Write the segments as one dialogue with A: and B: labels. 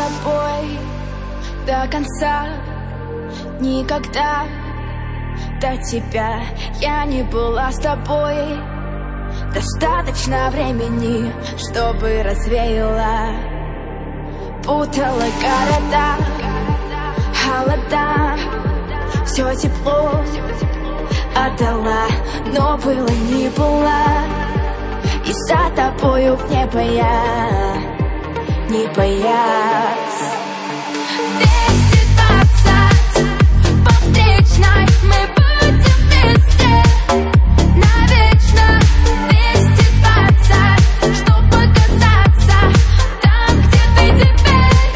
A: тобой до конца. Никогда до тебя я не была с тобой. Достаточно времени, чтобы развеяла, путала города, холода, все тепло отдала, но было не было. И за тобою в небо я не боясь. 220 по встречной, мы будем вместе навечно. 220, чтоб оказаться там, где ты теперь.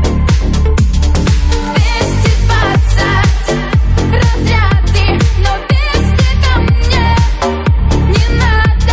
A: 220 разряды, но без тебя мне не надо.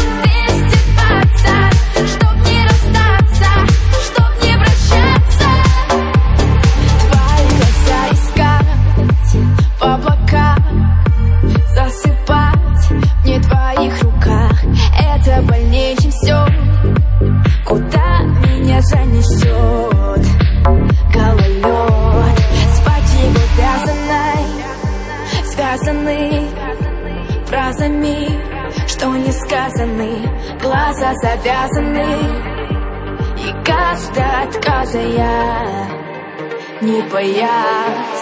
A: 220, чтоб не расстаться, чтоб не прощаться. Твои глаза искать в облаках, засыпать не в твоих руках. Это больнее, чем все, куда меня занесет гололед. Спать его вязаной, связаны фразами, что не сказаны. Глаза завязаны, и каждого отказа я не боясь.